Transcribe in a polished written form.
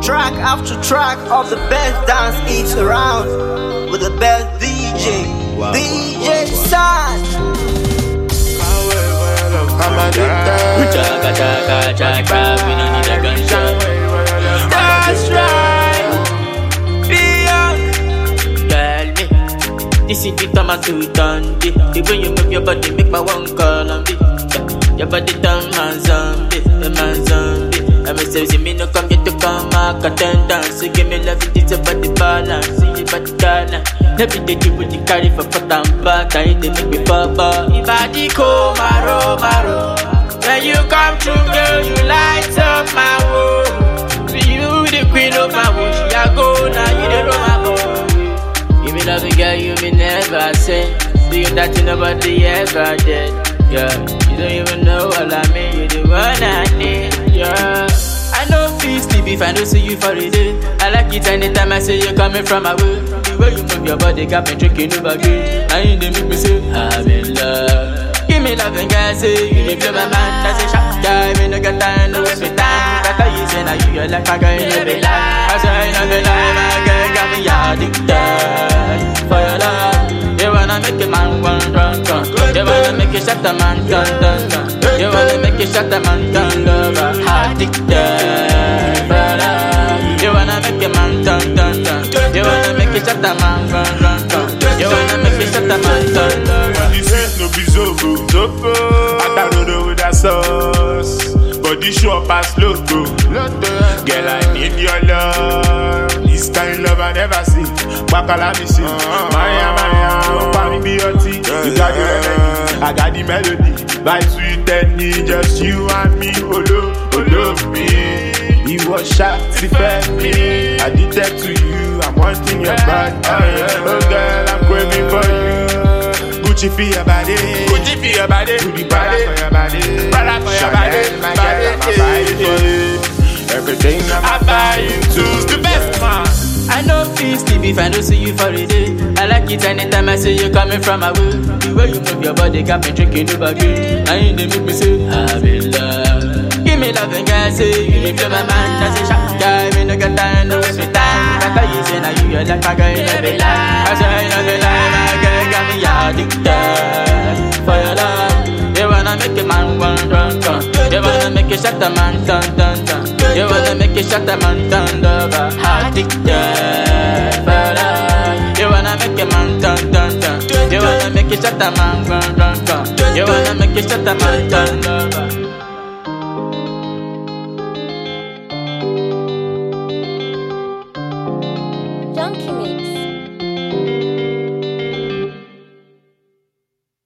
Track after track of the best dance hits around with the best DJ. DJ Sad. I'm addicted. We need a gunshot. That's right. Tell me, this is the time I do Dundee. The way you move your body make my one call on me. Your body turn man zombie, the man zombie. I'm say me no come here to come back and dance. So give me love, it's about the balance. See it about the Ghana. Every day you put the carry for pot and back. I hit the make me pop up. If I go maro. When you come through, girl, you light up my world. Be you the queen of my world. She a go now, you the roll my boy. Give me love, girl, you me never say. Do you that nobody ever did? Yeah, you don't even know what I mean. You the one I need. Yeah, I know feel sleep if I don't see you for a day. I like it anytime I say you're coming from my way. The way you move your body got me drinking over good. I ain't they make me say I'm in love. Give me love and girl say you live my man. That's a shot guy. Me no got time to waste my time. That's how you say now you're like my girl in every life. I say in every life my girl got me addicted for your love. You wanna make a man run. You wanna make a shot a man dun. You wanna make a shot a man dun. Lover addicted for love. You wanna make a man dun. You wanna make a shot a man run. You wanna make a shot a man dun. This is no be Zogo. I don't know with that sauce. But this show pass loco. Girl, I need your love. This kind love I never see. Bakala me see. Maria, Opa me be your tea. You got the remedy, I got the melody. By sweet and just you and me. Olo me. You was shot to defend me. Addicted to you, I'm wanting your body. Oh girl, I'm craving for you. Gucci for your body. Goodie body for your body. Prada for your body. My girl, I'm a buy for you. Everything I'm buying too's the best man. I know feel sleep if I don't see you for a day. I like it anytime I say you're coming from my way. The way you move your body got me drinking over good. I ain't they make me say I'm in love. Give me love and girl say you live my man. That's a shot guy. Me no got time to waste my time. That's how you say now you're like my girl in every life. I say in every life my girl got me addicted for your love. You wanna make a man run. You wanna make a shot a man dun. You wanna make a shot a man dun. Lover addicted for love. You wanna make a man dun. You wanna make a shot a man run. You wanna make a shot a man dun. Lover. Junkie Mix.